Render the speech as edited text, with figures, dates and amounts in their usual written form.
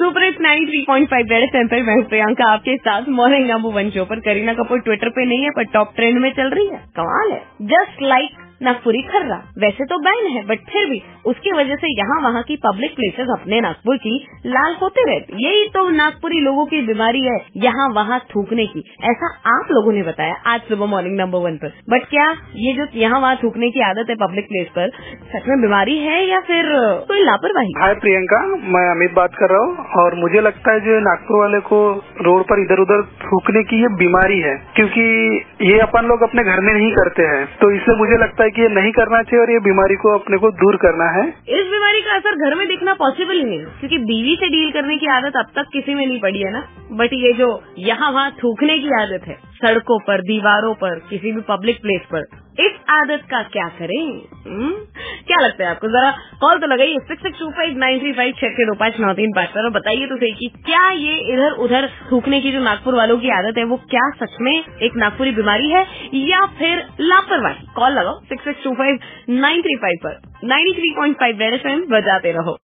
Super hits 93.5 red FM पर मैं हूं प्रियंका आपके साथ मॉर्निंग नंबर 1 शो पर। करीना कपूर ट्विटर पे नहीं है पर टॉप ट्रेंड में चल रही है। कमाल है। जस्ट लाइक नागपुरी खर्रा वैसे तो बैन है बट फिर भी उसकी वजह से यहाँ वहाँ की पब्लिक प्लेसेस अपने नागपुर की लाल होते रहते। यही तो नागपुरी लोगों की बीमारी है, यहाँ वहाँ थूकने की। ऐसा आप लोगों ने बताया आज सुबह मॉर्निंग नंबर 1 पर। बट क्या ये जो यहाँ वहाँ थूकने की आदत है पब्लिक प्लेस पर सच में बीमारी है या फिर कोई लापरवाही? हाय प्रियंका, मैं अमित बात कर रहा हूँ और मुझे लगता है जो नागपुर वाले को रोड पर इधर उधर थूकने की ये बीमारी है, क्योंकि ये अपन लोग अपने घर में नहीं करते हैं, तो इसलिए मुझे लगता है कि ये नहीं करना चाहिए और ये बीमारी को अपने को दूर करना है। इस बीमारी का असर घर में दिखना पॉसिबल ही नहीं, क्योंकि बीवी से डील करने की आदत अब तक किसी में नहीं पड़ी है ना। बट ये जो यहाँ वहाँ थूकने की आदत है सड़कों पर, दीवारों पर, किसी भी पब्लिक प्लेस पर, इस आदत का क्या करें? क्या लगता है आपको? जरा कॉल तो लगाइए 66259356 पर और बताइए तो सही कि क्या ये इधर उधर थूकने की जो नागपुर वालों की आदत है वो क्या सच में एक नागपुरी बीमारी है या फिर लापरवाही? कॉल लगाओ 662593 पर। 93.5 रेड एफएम बजाते रहो।